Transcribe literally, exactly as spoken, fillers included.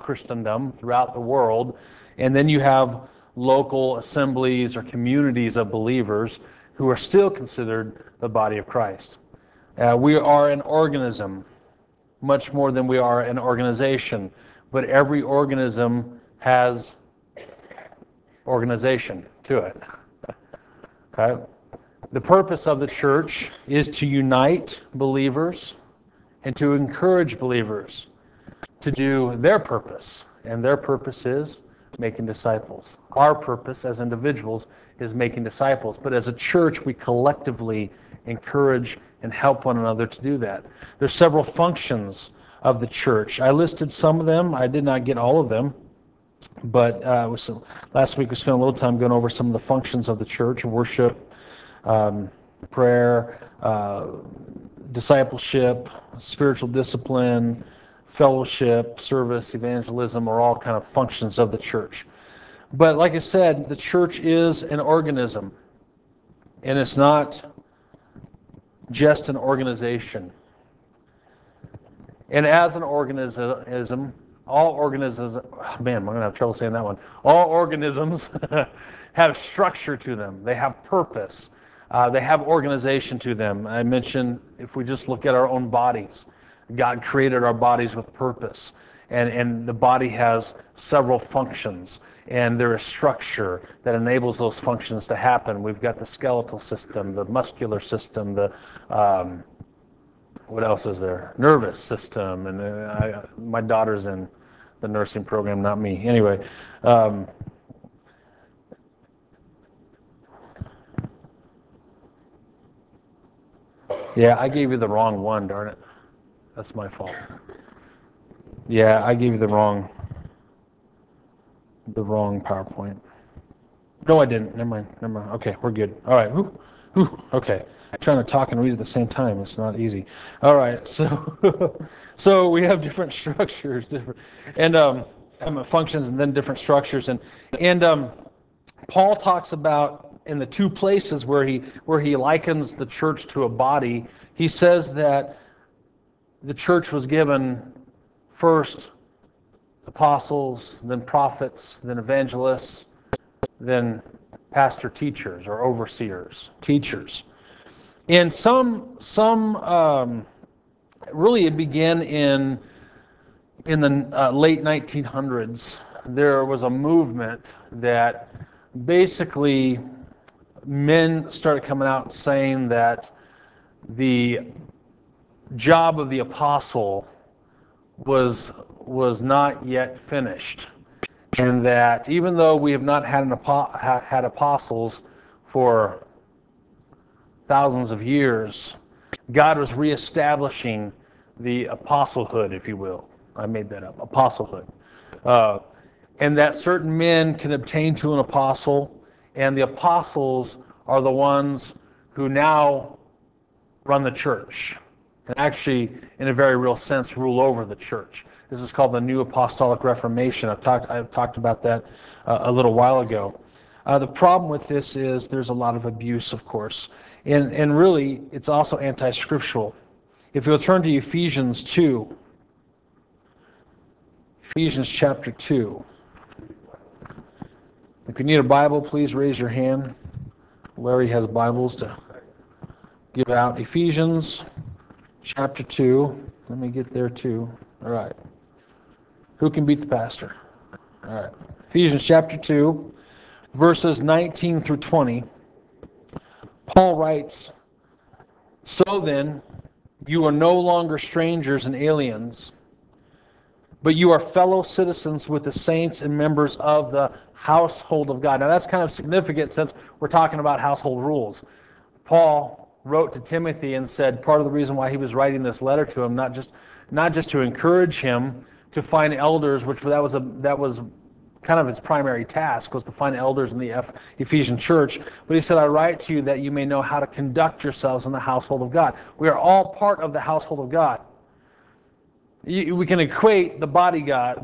Christendom, throughout the world, and then you have local assemblies or communities of believers who are still considered the body of Christ. Uh, we are an organism, much more than we are an organization, but every organism has organization to it. Okay? The purpose of the church is to unite believers and to encourage believers to do their purpose, and their purpose is making disciples. Our purpose as individuals is making disciples, but as a church we collectively encourage and help one another to do that. There's several functions of the church. I listed some of them. I did not get all of them, but uh, was, last week we spent a little time going over some of the functions of the church: worship, um, prayer, uh, discipleship, spiritual discipline, fellowship, service, evangelism are all kind of functions of the church. But like I said, the church is an organism, and it's not just an organization. And as an organism, all organisms, oh man, I'm going to have trouble saying that one. All organisms have structure to them. They have purpose. Uh, they have organization to them. I mentioned, if we just look at our own bodies, God created our bodies with purpose. And, and the body has several functions, and there is structure that enables those functions to happen. We've got the skeletal system, the muscular system, the um, what else is there? Nervous system, and uh, I, my daughter's in the nursing program, not me. Anyway, um, yeah, I gave you the wrong one, darn it. That's my fault. Yeah, I gave you the wrong, the wrong PowerPoint. No, I didn't. Never mind. Never mind. Okay, we're good. All right. Whew. Whew. Okay. I'm trying to talk and read at the same time. It's not easy. All right. So, so we have different structures, different, and um, functions, and then different structures, and and um, Paul talks about in the two places where he where he likens the church to a body. He says that the church was given first apostles, then prophets, then evangelists, then pastor teachers or overseers, teachers. And some, some um, really it began in, in the uh, late nineteen hundreds. There was a movement that basically men started coming out saying that the job of the apostle was, was not yet finished. And that even though we have not had, an apo- had apostles for thousands of years, God was reestablishing the apostlehood, if you will. I made that up, apostlehood. Uh, and that certain men can obtain to an apostle, and the apostles are the ones who now run the church, and actually, in a very real sense, rule over the church. This is called the New Apostolic Reformation. I've talked, I've talked about that uh, a little while ago. Uh, the problem with this is there's a lot of abuse, of course, and, and really, it's also anti-scriptural. If you'll turn to Ephesians two, Ephesians chapter two. If you need a Bible, please raise your hand. Larry has Bibles to give out. Ephesians chapter two. Let me get there too. All right. Who can beat the pastor? All right. Ephesians chapter two, verses nineteen through twenty. Paul writes, "So then, you are no longer strangers and aliens, but you are fellow citizens with the saints and members of the household of God." Now that's kind of significant since we're talking about household rules. Paul wrote to Timothy and said part of the reason why he was writing this letter to him, not just not just to encourage him to find elders, which that was a that was kind of his primary task, was to find elders in the Ephesian church, but he said, "I write to you that you may know how to conduct yourselves in the household of God." We are all part of the household of God. We can equate the body God,